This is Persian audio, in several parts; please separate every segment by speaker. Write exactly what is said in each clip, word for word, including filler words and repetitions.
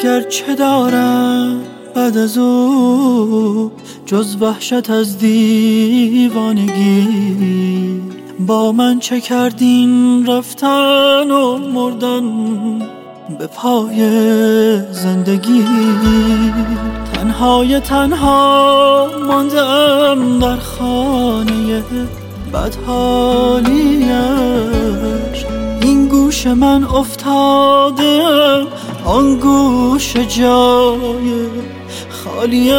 Speaker 1: گرچه دارم بعد از او جز وحشت از دیوانگی، با من چه کردین رفتن و مردن به پای زندگی. تنهای تنها ماندم در خانه بدحالیش، این گوش من افتاده آن گوش جای خالیش.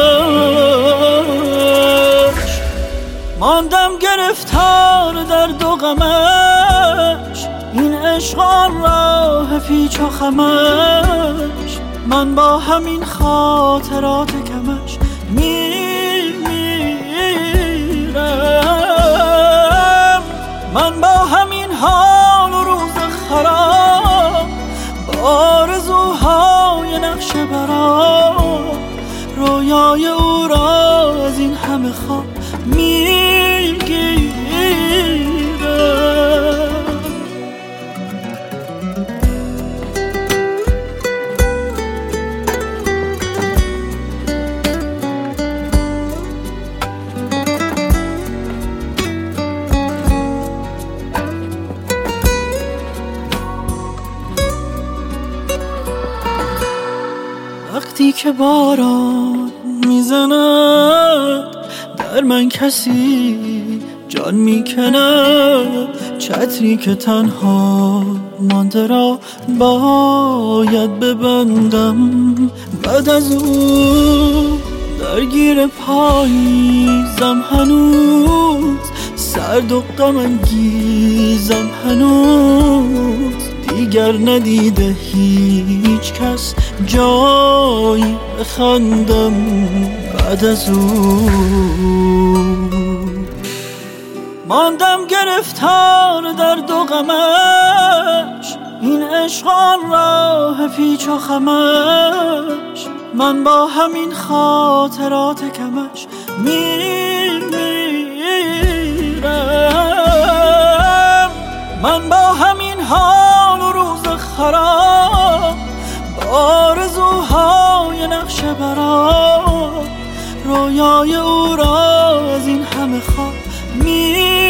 Speaker 1: ماندم گرفتار در دو غمش، این عشق آن راه پیچ و خمش. من با همین خاطرات کمش میمیرم، من با همین حال و روز خراب، با آرزوهای نقش برام، رویای او را از این همه خواب میگیرم. وقتی که باران میزند در من کسی جان میکند، چتری که تنها مانده را باید ببندم. بعد از او درگیر پاییزم هنوز، سرد و غم انگیزم هنوز، دیگر ندیده هیچ کس جایی بخندم بعد از او. ماندم گرفتار در دو غمش، این عشق آن راه پیچ و خمش. من با همین خاطرات کمش میمیرم، من با همین حال و روز خراب، با آرزوهای نقش برام، رویای او را از این همه خواب می